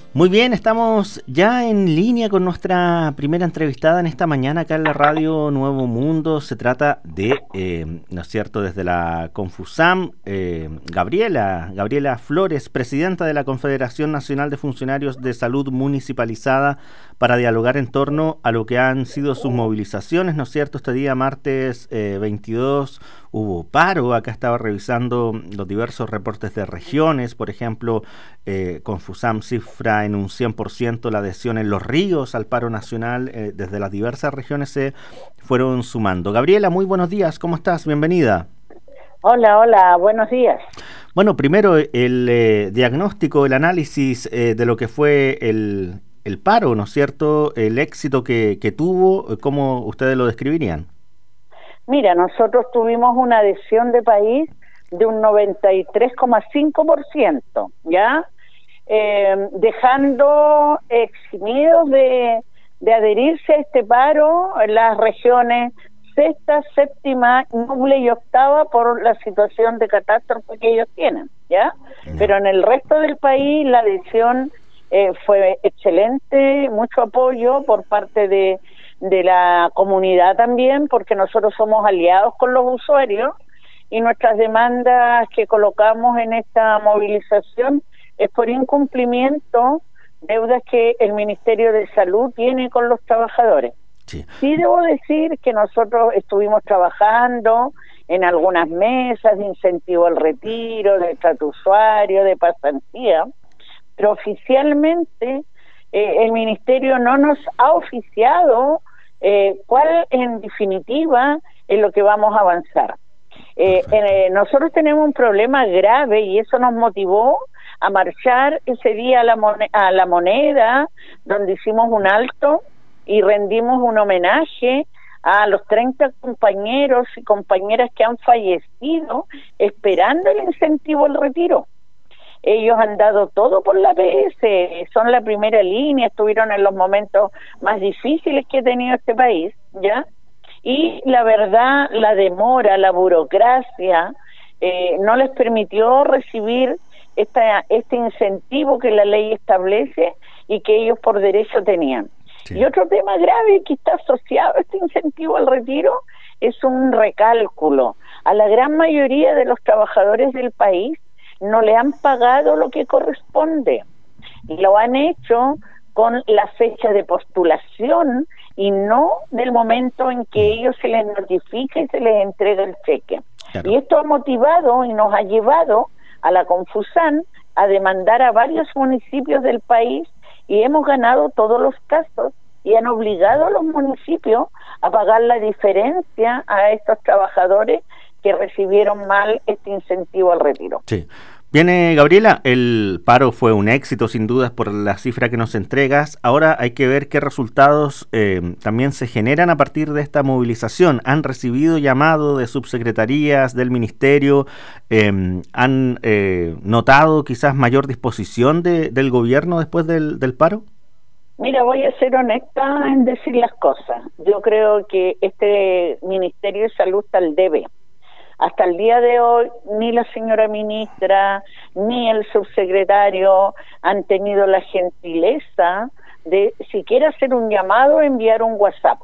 Muy bien, estamos ya en línea con nuestra primera entrevistada en esta mañana acá en la radio Nuevo Mundo. Se trata de, ¿no es cierto?, desde la Confusam, Gabriela Flores, presidenta de la Confederación Nacional de Funcionarios de Salud Municipalizada, para dialogar en torno a lo que han sido sus movilizaciones, ¿no es cierto? Este día, martes 22, hubo paro. Acá estaba revisando los diversos reportes de regiones. Por ejemplo, Confusam cifra en un 100% la adhesión en Los Ríos al paro nacional. Desde las diversas regiones se fueron sumando. Gabriela, muy buenos días, ¿cómo estás? Bienvenida. Hola, buenos días. Bueno, primero el diagnóstico, el análisis de lo que fue el paro, ¿no es cierto? El éxito que tuvo, ¿cómo ustedes lo describirían? Mira, nosotros tuvimos una adhesión de país de un 93,5%, ¿ya? Dejando eximidos de adherirse a este paro en las regiones sexta, séptima, noble y octava por la situación de catástrofe que ellos tienen, ¿ya? Pero en el resto del país la adhesión fue excelente, mucho apoyo por parte de la comunidad también, porque nosotros somos aliados con los usuarios y nuestras demandas que colocamos en esta movilización es por incumplimiento, deudas que el Ministerio de Salud tiene con los trabajadores. Sí, debo decir que nosotros estuvimos trabajando en algunas mesas de incentivo al retiro, de trato usuario, de pasantía, pero oficialmente el Ministerio no nos ha oficiado cuál en definitiva es lo que vamos a avanzar. Nosotros tenemos un problema grave y eso nos motivó a marchar ese día a la Moneda, donde hicimos un alto y rendimos un homenaje a los 30 compañeros y compañeras que han fallecido esperando el incentivo al retiro. Ellos han dado todo por la PS, son la primera línea, estuvieron en los momentos más difíciles que ha tenido este país, ¿ya? Y la verdad, la demora, la burocracia, no les permitió recibir este incentivo que la ley establece y que ellos por derecho tenían. Sí. Y otro tema grave que está asociado a este incentivo al retiro es un recálculo. A la gran mayoría de los trabajadores del país no le han pagado lo que corresponde. Lo han hecho con la fecha de postulación y no del momento en que ellos se les notifica y se les entrega el cheque. Claro. Y esto ha motivado y nos ha llevado a la Confusam a demandar a varios municipios del país y hemos ganado todos los casos y han obligado a los municipios a pagar la diferencia a estos trabajadores que recibieron mal este incentivo al retiro. Sí. Viene, Gabriela, el paro fue un éxito sin dudas por la cifra que nos entregas. Ahora hay que ver qué resultados también se generan a partir de esta movilización. ¿Han recibido llamado de subsecretarías del ministerio? ¿Han notado quizás mayor disposición del gobierno después del paro? Mira, voy a ser honesta en decir las cosas. Yo creo que este Ministerio de Salud está al debe. Hasta el día de hoy, ni la señora ministra, ni el subsecretario han tenido la gentileza de siquiera hacer un llamado, enviar un WhatsApp.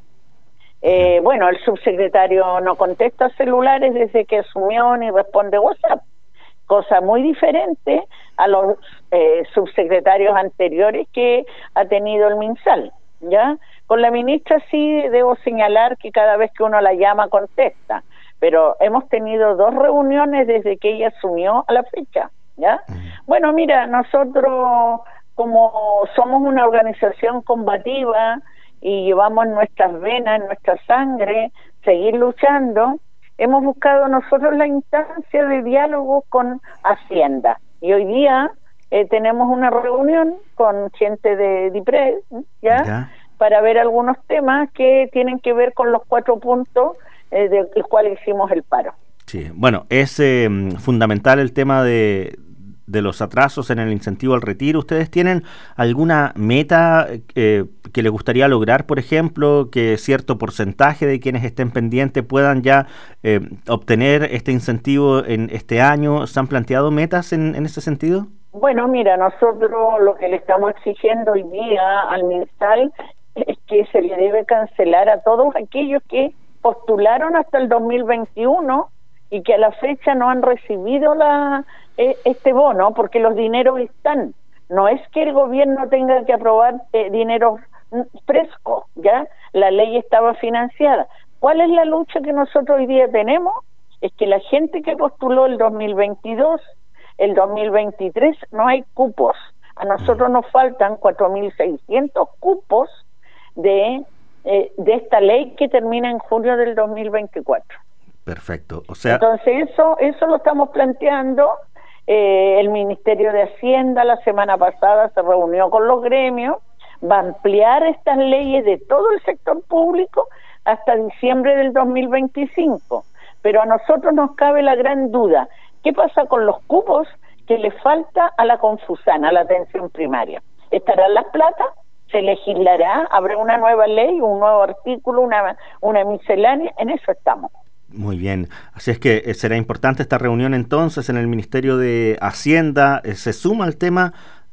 Bueno, el subsecretario no contesta celulares desde que asumió ni responde WhatsApp, cosa muy diferente a los subsecretarios anteriores que ha tenido el MinSal, ¿ya? Con la ministra sí debo señalar que cada vez que uno la llama contesta, pero hemos tenido 2 reuniones desde que ella asumió a la fecha, ¿ya? Bueno, mira, nosotros como somos una organización combativa y llevamos en nuestras venas, en nuestra sangre, seguir luchando, hemos buscado nosotros la instancia de diálogo con Hacienda. Y hoy día tenemos una reunión con gente de DIPRED, ¿ya? Para ver algunos temas que tienen que ver con los 4 puntos del cual hicimos el paro. Sí, bueno, es fundamental el tema de los atrasos en el incentivo al retiro. ¿Ustedes tienen alguna meta que les gustaría lograr, por ejemplo, que cierto porcentaje de quienes estén pendientes puedan ya obtener este incentivo en este año? ¿Se han planteado metas en ese sentido? Bueno, mira, nosotros lo que le estamos exigiendo hoy día al MinSal es que se le debe cancelar a todos aquellos que postularon hasta el 2021 y que a la fecha no han recibido este bono, porque los dineros están. No es que el gobierno tenga que aprobar dinero fresco, ¿ya? La ley estaba financiada. ¿Cuál es la lucha que nosotros hoy día tenemos? Es que la gente que postuló el 2022, el 2023, no hay cupos. A nosotros nos faltan 4.600 cupos de esta ley que termina en junio del 2024. Perfecto. O sea, entonces eso lo estamos planteando. El Ministerio de Hacienda la semana pasada se reunió con los gremios, va a ampliar estas leyes de todo el sector público hasta diciembre del 2025. Pero a nosotros nos cabe la gran duda, ¿qué pasa con los cupos que le falta a la Confusam, a la atención primaria? ¿Estarán las plata? ¿Se legislará? ¿Habrá una nueva ley, un nuevo artículo, una miscelánea? En eso estamos. Muy bien, así es que será importante esta reunión entonces en el Ministerio de Hacienda. Se suma el tema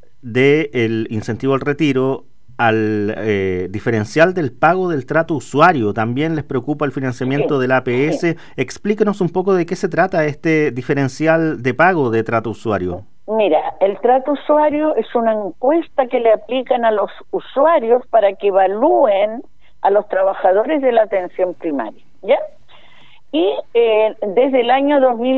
del incentivo al retiro, al diferencial del pago del trato usuario. También les preocupa el financiamiento del APS. Sí. Explíquenos un poco de qué se trata este diferencial de pago de trato usuario. Mira, el trato usuario es una encuesta que le aplican a los usuarios para que evalúen a los trabajadores de la atención primaria, ¿ya? Y desde el año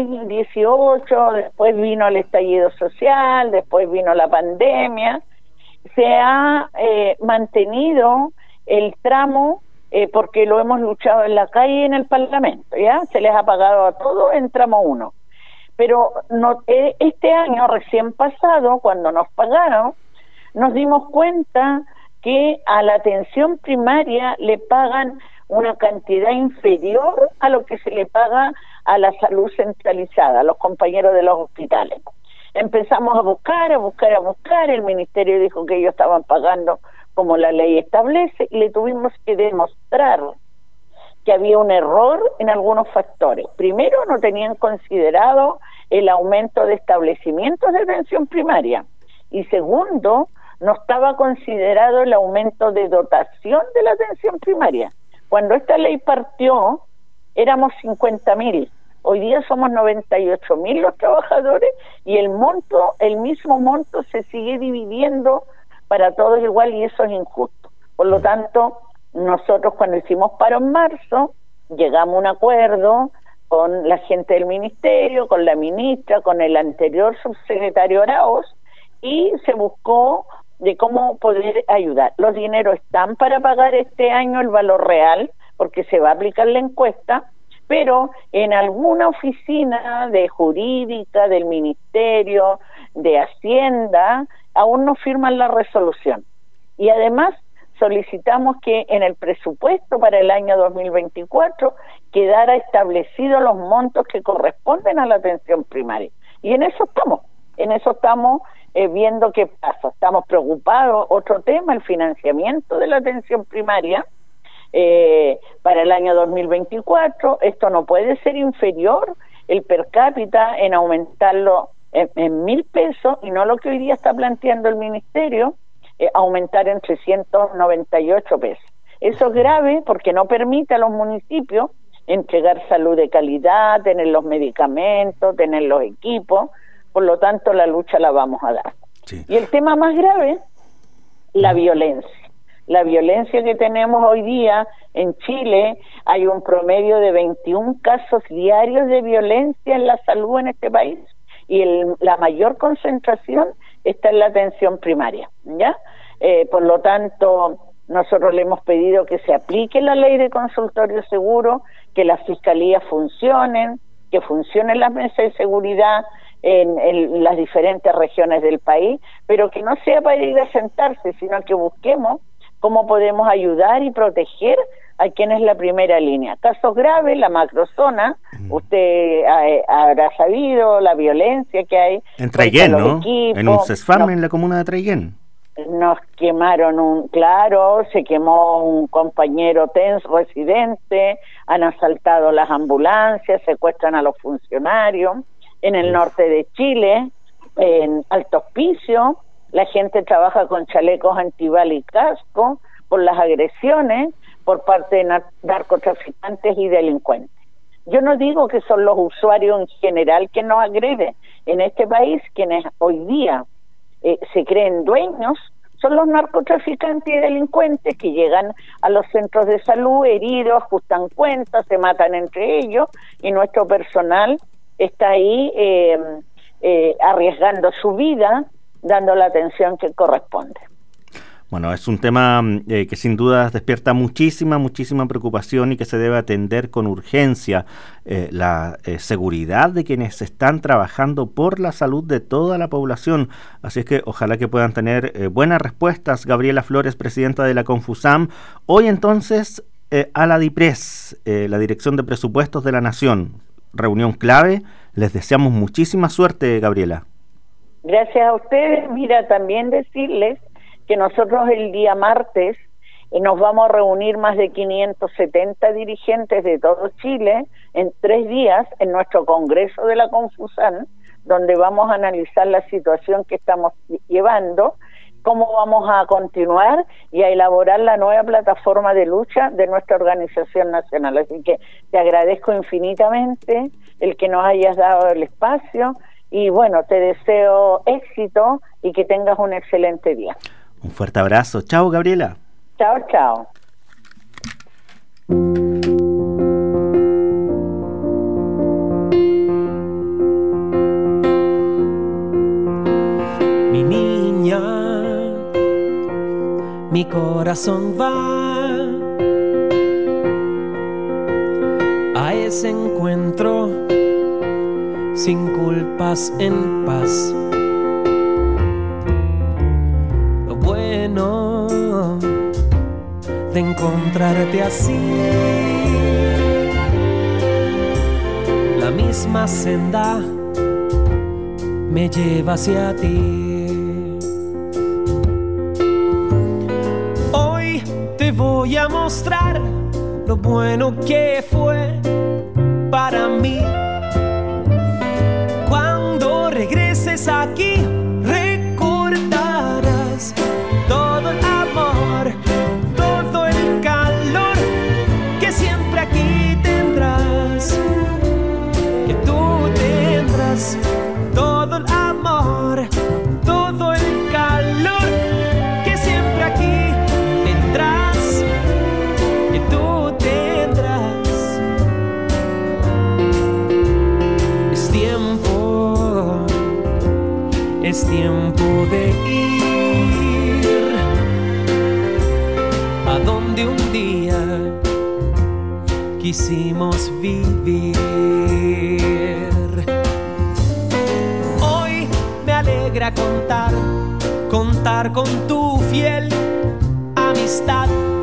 2018, después vino el estallido social, después vino la pandemia, se ha mantenido el tramo porque lo hemos luchado en la calle y en el Parlamento, ¿ya? Se les ha pagado a todos en tramo 1. Pero este año recién pasado, cuando nos pagaron, nos dimos cuenta que a la atención primaria le pagan una cantidad inferior a lo que se le paga a la salud centralizada, a los compañeros de los hospitales. Empezamos a buscar, el ministerio dijo que ellos estaban pagando como la ley establece y le tuvimos que demostrar que había un error en algunos factores. Primero, no tenían considerado el aumento de establecimientos de atención primaria y segundo, no estaba considerado el aumento de dotación de la atención primaria. Cuando esta ley partió, éramos 50.000. Hoy día somos 98.000 los trabajadores y el mismo monto se sigue dividiendo para todos igual y eso es injusto. Por lo tanto, nosotros cuando hicimos paro en marzo, llegamos a un acuerdo con la gente del ministerio, con la ministra, con el anterior subsecretario Arauz y se buscó de cómo poder ayudar. Los dineros están para pagar este año el valor real, porque se va a aplicar la encuesta, pero en alguna oficina de jurídica, del Ministerio, de Hacienda, aún no firman la resolución. Y además solicitamos que en el presupuesto para el año 2024 quedara establecidos los montos que corresponden a la atención primaria. Y en eso estamos viendo qué pasa. Estamos preocupados. Otro tema, el financiamiento de la atención primaria para el año 2024. Esto no puede ser inferior el per cápita en aumentarlo en 1.000 pesos y no lo que hoy día está planteando el ministerio, aumentar en 398 pesos. Eso es grave porque no permite a los municipios entregar salud de calidad, tener los medicamentos, tener los equipos. Por lo tanto, la lucha la vamos a dar. Sí. Y el tema más grave, la violencia. La violencia que tenemos hoy día en Chile, hay un promedio de 21 casos diarios de violencia en la salud en este país y la mayor concentración está en la atención primaria, ¿ya? Por lo tanto, nosotros le hemos pedido que se aplique la ley de consultorio seguro, que las fiscalías funcionen, que funcionen las mesas de seguridad en las diferentes regiones del país, pero que no sea para ir a sentarse, sino que busquemos cómo podemos ayudar y proteger a quien es la primera línea. Casos graves, la macrozona, usted habrá sabido la violencia que hay. En Traiguén, ¿no? Equipos, en un CESFAM en la comuna de Traiguén. Nos quemaron se quemó un compañero residente, han asaltado las ambulancias, secuestran a los funcionarios. En el norte de Chile, en alto hospicio, la gente trabaja con chalecos antibala y casco por las agresiones por parte de narcotraficantes y delincuentes. Yo no digo que son los usuarios en general que nos agreden. En este país, quienes hoy día se creen dueños son los narcotraficantes y delincuentes que llegan a los centros de salud heridos, ajustan cuentas, se matan entre ellos y nuestro personal está ahí arriesgando su vida, dando la atención que corresponde. Bueno, es un tema que sin duda despierta muchísima preocupación y que se debe atender con urgencia. La seguridad de quienes están trabajando por la salud de toda la población. Así es que ojalá que puedan tener buenas respuestas. Gabriela Flores, presidenta de la Confusam. Hoy entonces a la DIPRES, la Dirección de Presupuestos de la Nación. Reunión clave. Les deseamos muchísima suerte, Gabriela. Gracias a ustedes. Mira, también decirles que nosotros el día martes nos vamos a reunir más de 570 dirigentes de todo Chile en 3 días en nuestro Congreso de la Confusam, donde vamos a analizar la situación que estamos llevando, cómo vamos a continuar y a elaborar la nueva plataforma de lucha de nuestra organización nacional. Así que te agradezco infinitamente el que nos hayas dado el espacio y bueno, te deseo éxito y que tengas un excelente día. Un fuerte abrazo. Chao, Gabriela. Chao, chao. Mi niña, mi corazón va a ese encuentro sin culpas, en paz. De encontrarte así, la misma senda me lleva hacia ti. Hoy te voy a mostrar lo bueno que fue para mí. Cuando regreses aquí recordarás todo el amor, todo el calor que siempre aquí tendrás, que tú tendrás todo el amor, todo el calor que siempre aquí tendrás, que tú tendrás. Es tiempo de ir a donde un día quisimos vivir. Hoy me alegra contar con tu fiel amistad.